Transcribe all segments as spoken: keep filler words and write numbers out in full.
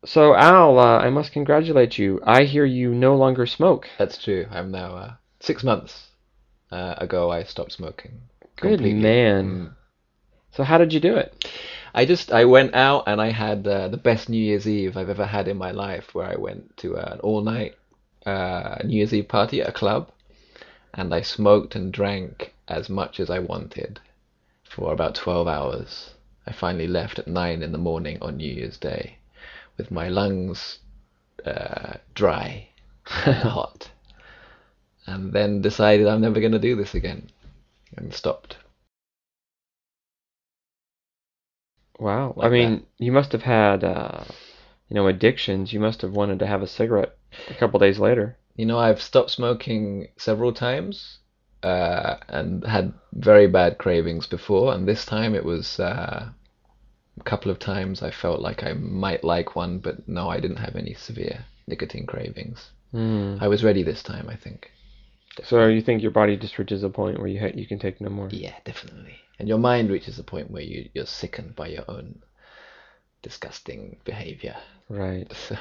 So, Al, uh, I must congratulate you. I hear you no longer smoke. That's true. I'm now uh, six months uh, ago. I stopped smoking Good completely. man. Mm. So, how did you do it? I just I went out and I had uh, the best New Year's Eve I've ever had in my life, where I went to uh, an all-night uh, New Year's Eve party at a club, and I smoked and drank as much as I wanted for about twelve hours. I finally left at nine in the morning on New Year's Day with my lungs uh, dry and hot, and then decided I'm never going to do this again and stopped Wow. I like that. mean, you must have had, uh, you know, addictions. You must have wanted to have a cigarette a couple days later. You know, I've stopped smoking several times uh, and had very bad cravings before, and this time it was uh, a couple of times I felt like I might like one, but no, I didn't have any severe nicotine cravings. Hmm. I was ready this time, I think. So, Definitely. you think your body just reaches a point where you ha- you can take no more? Yeah, definitely. And your mind reaches a point where you, you're sickened by your own disgusting behavior. Right. So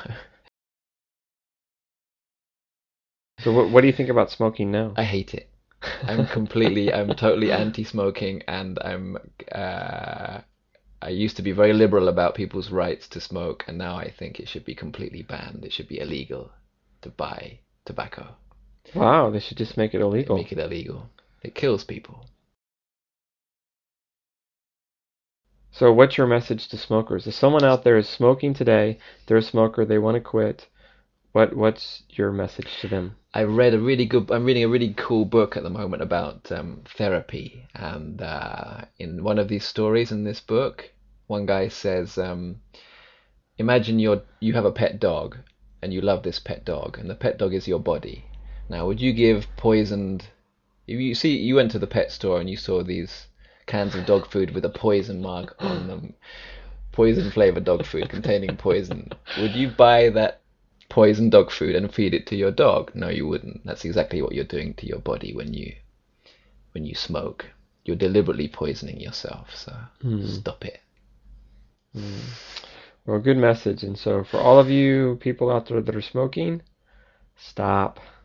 So, what what do you think about smoking now? I hate it. I'm completely, I'm totally anti-smoking, and I'm uh, I used to be very liberal about people's rights to smoke, and now I think it should be completely banned. It should be illegal to buy tobacco. Wow, they should just make it illegal. Make it illegal. It kills people. So, what's your message to smokers? If someone out there is smoking today, they're a smoker, they want to quit, what what's your message to them? I read a really good. I'm reading a really cool book at the moment about um, therapy, and uh, in one of these stories in this book, one guy says, um, "Imagine you you have a pet dog, and you love this pet dog, and the pet dog is your body. Now, would you give poisoned? If you see, you went to the pet store and you saw these cans of dog food with a poison mark on them, poison flavored dog food containing poison. Would you buy that poison dog food and feed it to your dog? No, you wouldn't. That's exactly what you're doing to your body when you when you smoke. You're deliberately poisoning yourself. So Hmm. stop it." Hmm. Well, good message. And so, for all of you people out there that are smoking, stop.